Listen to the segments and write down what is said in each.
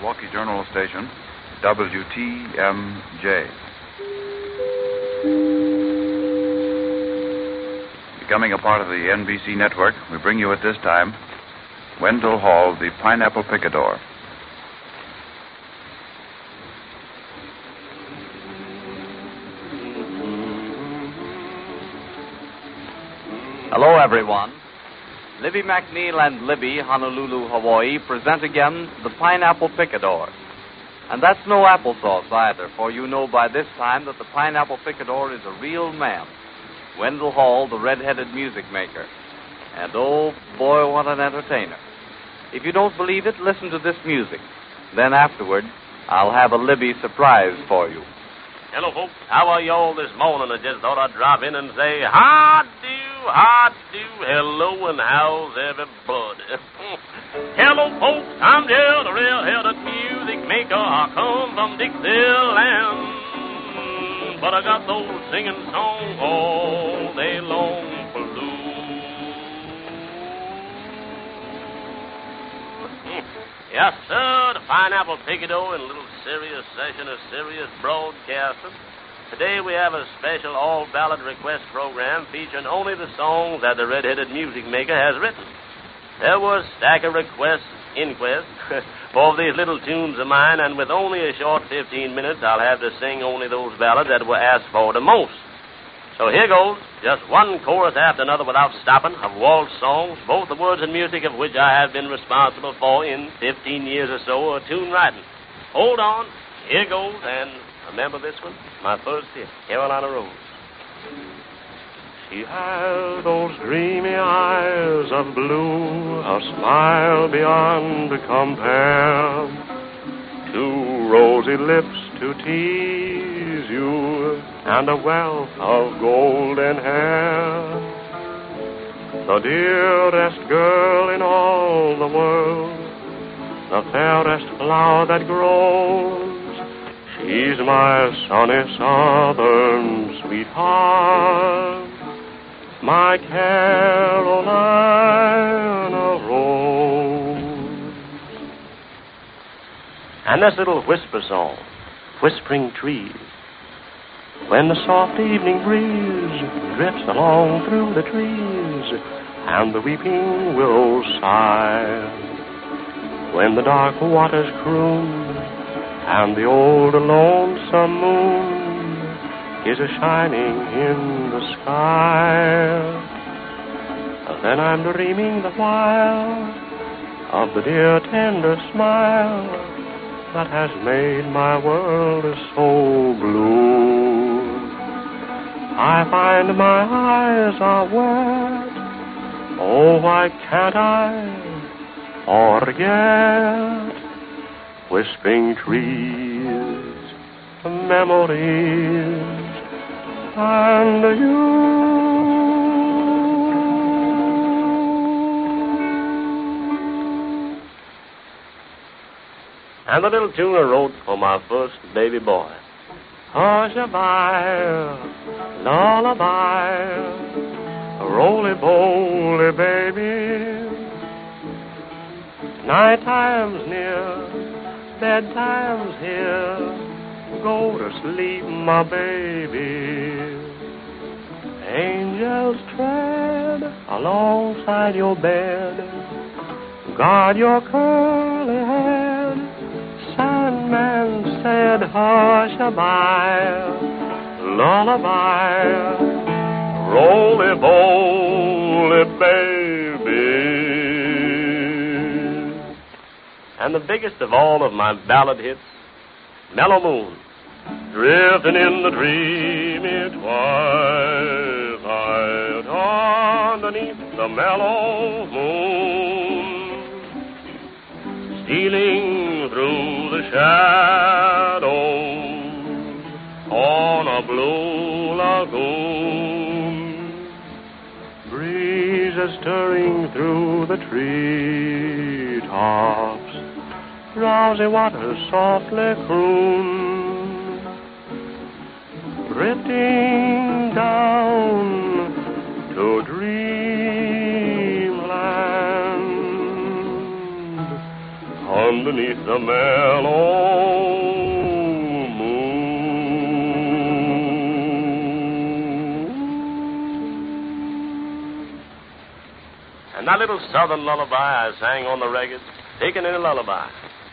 Milwaukee Journal Station, WTMJ. Becoming a part of the NBC network, we bring you at this time Wendell Hall, the Pineapple Picador. Hello, everyone. Libby McNeil and Libby, Honolulu, Hawaii, present again the Pineapple Picador. And that's no applesauce either, for you know by this time that the Pineapple Picador is a real man, Wendell Hall, the red-headed music maker. And oh, boy, what an entertainer. If you don't believe it, listen to this music. Then afterward, I'll have a Libby surprise for you. Hello, folks. How are you all this morning? I just thought I'd drop in and say, how do, hello, and how's everybody? Hello, folks. I'm Jill, the real-headed music maker. I come from Dixieland, but I got those singing songs all day long for Lou. Yes, sir, the Pineapple Picador in a little serious session of serious broadcasting. Today we have a special all-ballad request program featuring only the songs that the red-headed music maker has written. There was a stack of requests, for these little tunes of mine, and with only a short 15 minutes, I'll have to sing only those ballads that were asked for the most. So here goes, just one chorus after another without stopping, of waltz songs, both the words and music of which I have been responsible for in 15 years or so of tune writing. Hold on, here goes, and remember this one? My first hit, Carolina Rose. She has those dreamy eyes of blue, a smile beyond compare, two rosy lips to tease you, and a wealth of golden hair. The dearest girl in all the world, the fairest flower that grows. She's my sunny southern sweetheart, my Carolina Rose. And this little whisper song, Whispering Trees. When the soft evening breeze drifts along through the trees, and the weeping willows sigh, when the dark waters croon, and the old lonesome moon is a-shining in the sky, then I'm dreaming the while of the dear tender smile that has made my world so blue. I find my eyes are wet, oh, why can't I forget whispering trees, memories, and you. And the little tune I wrote for my first baby boy. Hush-a-bye, lullaby, roly-poly baby. Night time's near, bedtime's here. Go to sleep, my baby. Angels tread alongside your bed. Guard your curly head. Sandman said, hush-a-bye, lullaby, roly-poly baby. And the biggest of all of my ballad hits, Mellow Moon. Drifting in the dreamy twilight underneath the mellow moon, stealing through the shadows on a blue lagoon, breezes stirring through the treetops, drowsy waters softly croon, drifting down to dreamland. On the beneath the mellow moon. And that little southern lullaby I sang on the reggae, taken in a lullaby.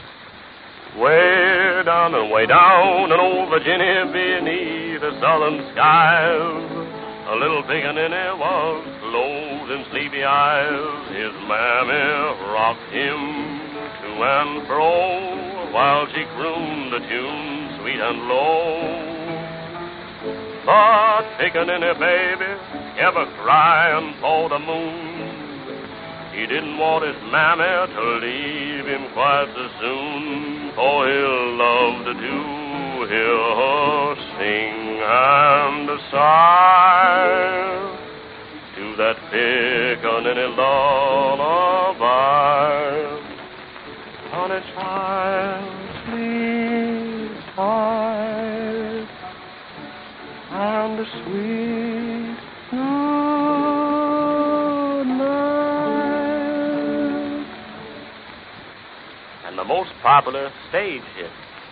Way down in old Virginia beneath the southern skies, a little pickaninny was closed in sleepy eyes. His mammy rocked him to and fro while she crooned a tune sweet and low. But pickaninny baby kept a crying for the moon. He didn't want his mammy to leave him quite so soon, for he loved to hear her sing and sigh to that pickaninny lullaby. Honey child, sleep tight, and the sweet good night. And the most popular stage hit.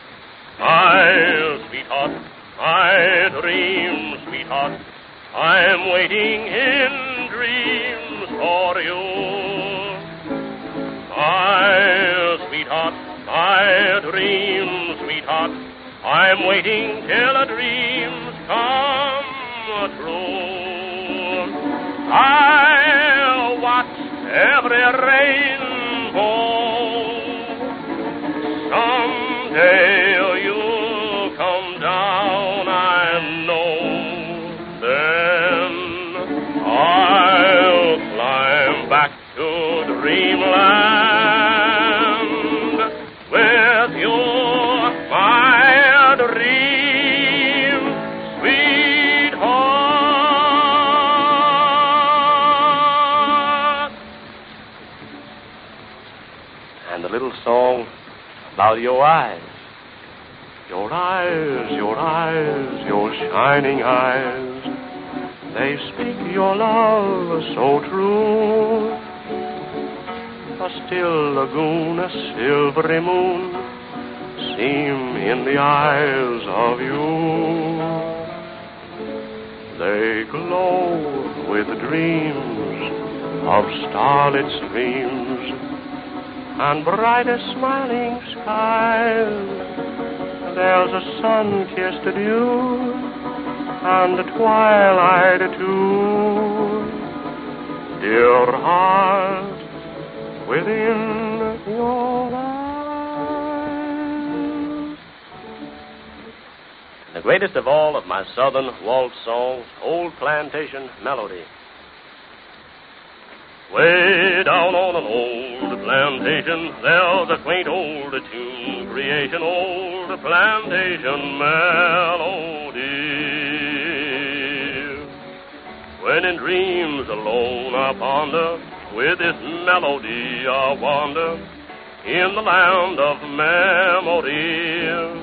My sweetheart, my dream, sweetheart, I'm waiting in dreams for you. My sweetheart, my dream, sweetheart, I'm waiting till the dreams come true. I'll watch every rainbow. Someday you'll come down, I know. Then I'll climb back to dreamland with you, my dream, sweetheart. And the little song about your eyes. Your eyes, your eyes, your shining eyes, they speak your love so true. A still lagoon, a silvery moon seem in the eyes of you. They glow with dreams of starlit streams and brightest smiling skies. There's a sun-kissed dew and a twilight too. Dear heart, within your eyes. The greatest of all of my southern waltz songs, Old Plantation Melody. Way down on an old plantation, there's a quaint old tune creation, old plantation melody. When in dreams alone I ponder, with this melody I wander, in the land of memory.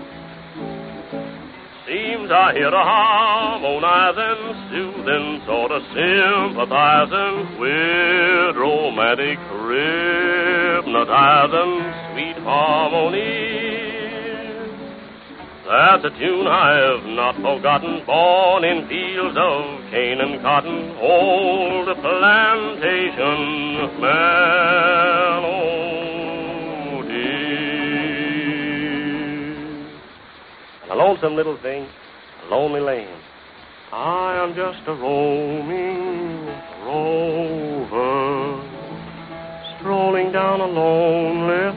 Seems I hear a harmonizing, soothing, sort of sympathizing, with romantic, hypnotizing, sweet harmony. That's a tune I have not forgotten, born in fields of cane and cotton, old plantation melody. A lonesome little thing, a lonely lane. I am just a roaming rover, strolling down a lonely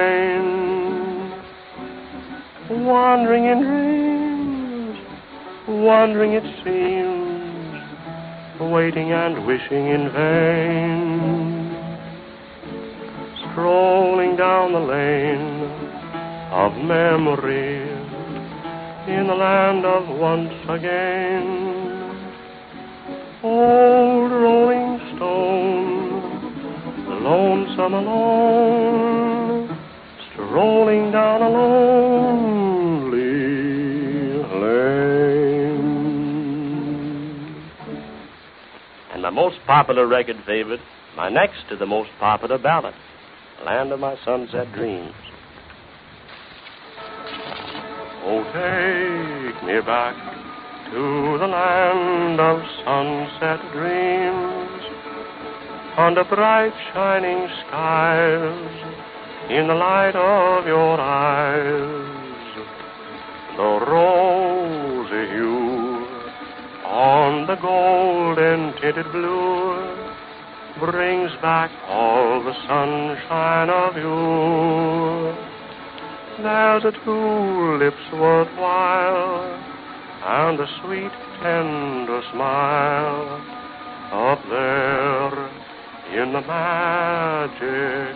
lane, wandering in dreams, wandering it seems, waiting and wishing in vain, strolling down the lane of memory, in the land of once again. Old rolling stone, lonesome alone, strolling down a lonely lane. And my most popular record favorite, my next to the most popular ballad, land of my sunset dreams. Oh, take me back to the land of sunset dreams, under bright shining skies, in the light of your eyes, the rosy hue on the golden tinted blue brings back all the sunshine of you. There's a tulip's worthwhile and a sweet, tender smile up there in the magic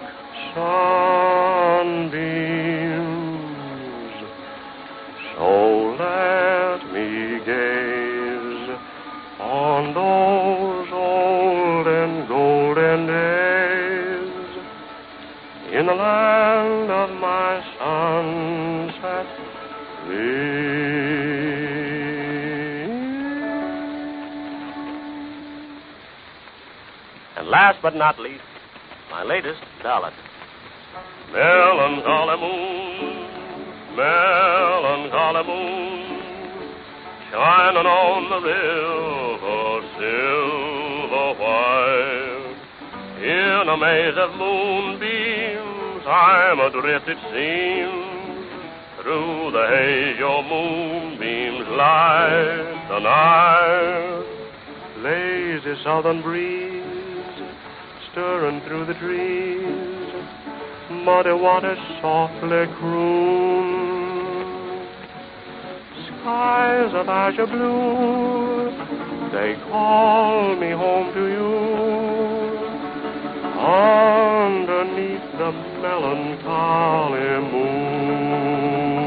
sunbeams. So let me gaze on those old and golden days in the land of my sunset dreams. And last but not least, my latest ballad. Melancholy moon, shining on the river, silver white. In a maze of moonbeams, I'm adrift, it seems. Through the haze, your moonbeams light the night. Lazy southern breeze, stirring through the trees, muddy waters softly croon. Skies of azure blue, they call me home to you, underneath the melancholy moon.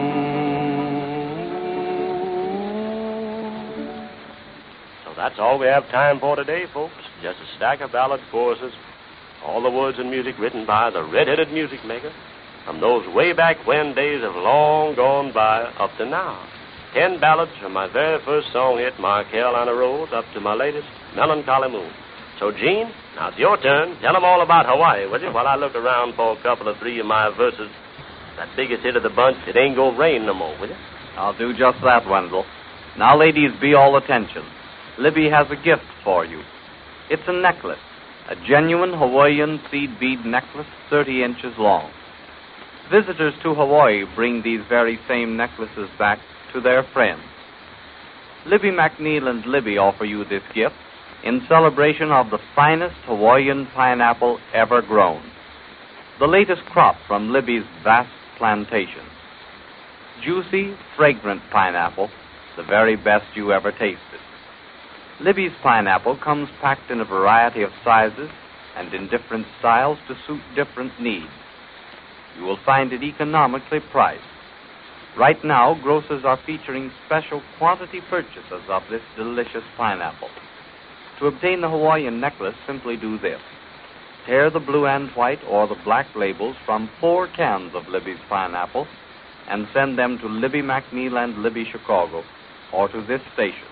So that's all we have time for today, folks. Just a stack of ballad choruses. All the words and music written by the red-headed music maker from those way back when days have long gone by up to now. 10 ballads from my very first song hit, My Carolina Rose, up to my latest, Melancholy Moon. So, Gene, now it's your turn. Tell them all about Hawaii, will you, while I look around for a couple of 3 of my verses. That biggest hit of the bunch, It Ain't Gonna Rain No More, will you? I'll do just that, Wendell. Now, ladies, be all attention. Libby has a gift for you. It's a necklace. A genuine Hawaiian seed bead necklace, 30 inches long. Visitors to Hawaii bring these very same necklaces back to their friends. Libby McNeil and Libby offer you this gift in celebration of the finest Hawaiian pineapple ever grown. The latest crop from Libby's vast plantation. Juicy, fragrant pineapple, the very best you ever tasted. Libby's pineapple comes packed in a variety of sizes and in different styles to suit different needs. You will find it economically priced. Right now, grocers are featuring special quantity purchases of this delicious pineapple. To obtain the Hawaiian necklace, simply do this. Tear the blue and white or the black labels from 4 cans of Libby's pineapple and send them to Libby McNeil and Libby Chicago or to this station.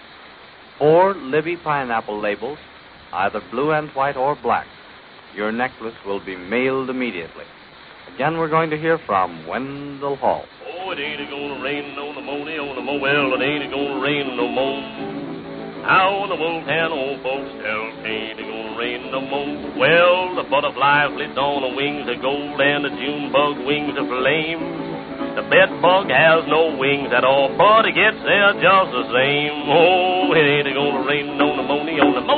4 Libby pineapple labels, either blue and white or black. Your necklace will be mailed immediately. Again, we're going to hear from Wendell Hall. Oh, it ain't gonna rain on the money, on the mo. Well, it ain't gonna rain no more. How the wolf and old folks tell, ain't gonna rain no more. Well, the butterfly flits on the wings of gold and the June bug wings of flame. The bed bug has no wings at all, but it gets there just the same. Oh, it ain't gonna rain on the money, on the mo.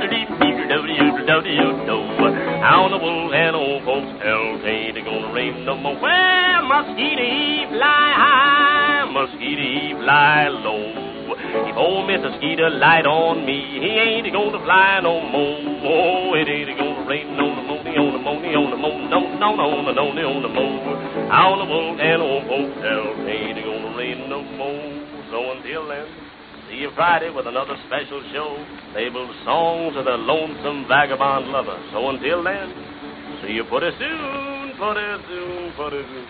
How the wolf and old folks tell, ain't gonna rain no more. Well, mosquito fly high, mosquito fly low. If old Mr. Skeeter light on me, he ain't gonna fly no more. Oh, it ain't gonna rain on the money, on the money, on the money, no, on the money, on the money. How the wolf and old folks tell, ain't gonna rain no more. So until then, see you Friday with another special show labeled Songs of the Lonesome Vagabond Lover. So until then, see you pretty soon, pretty soon, pretty soon.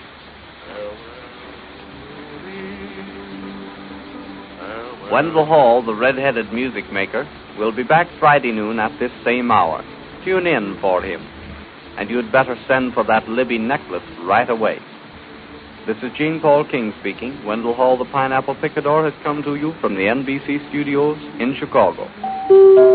Wendell Hall, the red-headed music maker, will be back Friday noon at this same hour. Tune in for him. and you'd better send for that Libby necklace right away. This is Gene Paul King speaking. Wendell Hall, the Pineapple Picador, has come to you from the NBC studios in Chicago.